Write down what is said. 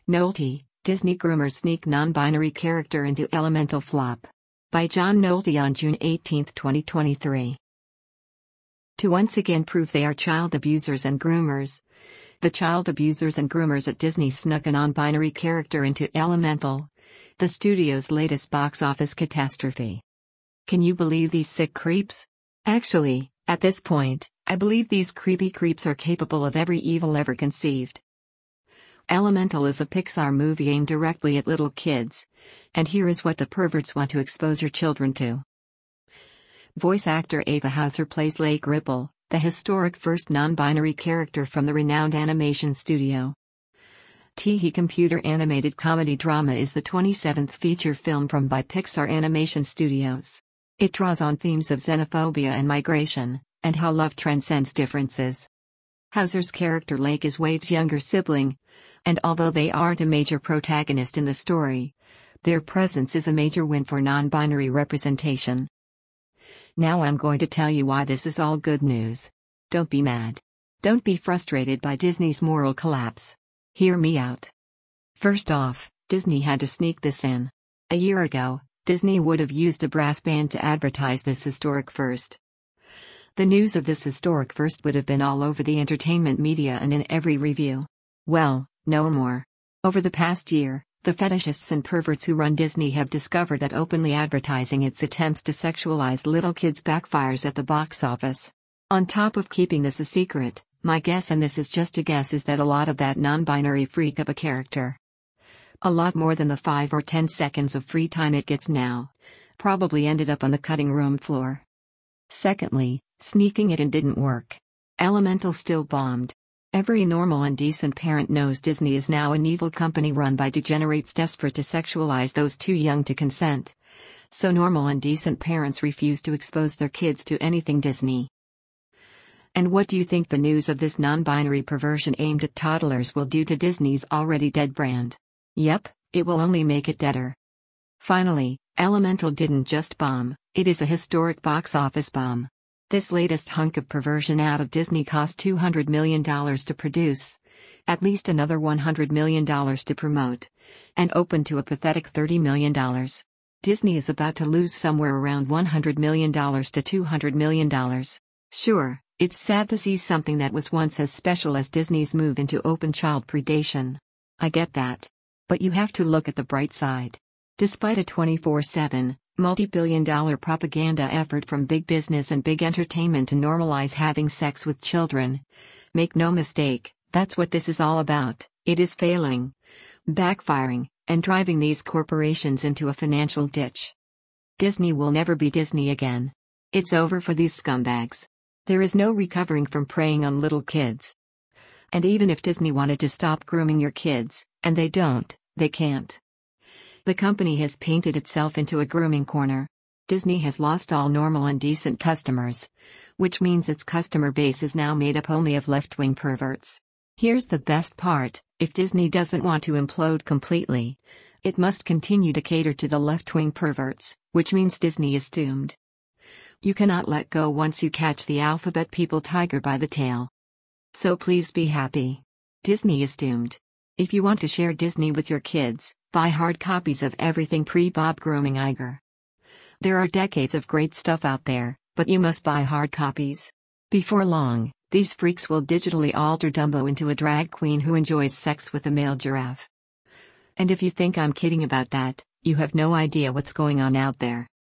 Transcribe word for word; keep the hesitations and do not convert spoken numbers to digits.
Nolte, Disney groomers sneak non-binary character into Elemental flop. By John Nolte on June eighteenth, twenty twenty-three. To once again prove they are child abusers and groomers, the child abusers and groomers at Disney snuck a non-binary character into Elemental, the studio's latest box office catastrophe. Can you believe these sick creeps? Actually, at this point, I believe these creepy creeps are capable of every evil ever conceived. Elemental is a Pixar movie aimed directly at little kids, and here is what the perverts want to expose your children to. Voice actor Ava Hauser plays Lake Ripple, the historic first non-binary character from the renowned animation studio. Teehee computer animated comedy drama is the twenty-seventh feature film from by Pixar Animation Studios. It draws on themes of xenophobia and migration, and how love transcends differences. Hauser's character Lake is Wade's younger sibling, and although they aren't a major protagonist in the story, their presence is a major win for non-binary representation. Now I'm going to tell you why this is all good news. Don't be mad. Don't be frustrated by Disney's moral collapse. Hear me out. First off, Disney had to sneak this in. A year ago, Disney would have used a brass band to advertise this historic first. The news of this historic first would have been all over the entertainment media and in every review. Well, no more. Over the past year, the fetishists and perverts who run Disney have discovered that openly advertising its attempts to sexualize little kids backfires at the box office. On top of keeping this a secret, my guess, and this is just a guess, is that a lot of that non-binary freak of a character, a lot more than the five or ten seconds of free time it gets now, probably ended up on the cutting room floor. Secondly, sneaking it in didn't work. Elemental still bombed. Every normal and decent parent knows Disney is now an evil company run by degenerates desperate to sexualize those too young to consent. So normal and decent parents refuse to expose their kids to anything Disney. And what do you think the news of this non-binary perversion aimed at toddlers will do to Disney's already dead brand? Yep, it will only make it deader. Finally, Elemental didn't just bomb, it is a historic box office bomb. This latest hunk of perversion out of Disney cost two hundred million dollars to produce, at least another one hundred million dollars to promote, and opened to a pathetic thirty million dollars. Disney is about to lose somewhere around one hundred million dollars to two hundred million dollars. Sure, it's sad to see something that was once as special as Disney's move into open child predation. I get that. But you have to look at the bright side. Despite a twenty-four seven, multi-billion dollar propaganda effort from big business and big entertainment to normalize having sex with children, make no mistake, that's what this is all about. It is failing, backfiring, and driving these corporations into a financial ditch. Disney will never be Disney again. It's over for these scumbags. There is no recovering from preying on little kids. And even if Disney wanted to stop grooming your kids, and they don't, they can't. The company has painted itself into a grooming corner. Disney has lost all normal and decent customers, which means its customer base is now made up only of left-wing perverts. Here's the best part: if Disney doesn't want to implode completely, it must continue to cater to the left-wing perverts, which means Disney is doomed. You cannot let go once you catch the alphabet people tiger by the tail. So please be happy. Disney is doomed. If you want to share Disney with your kids, buy hard copies of everything pre-Bob Grooming Iger. There are decades of great stuff out there, but you must buy hard copies. Before long, these freaks will digitally alter Dumbo into a drag queen who enjoys sex with a male giraffe. And if you think I'm kidding about that, you have no idea what's going on out there.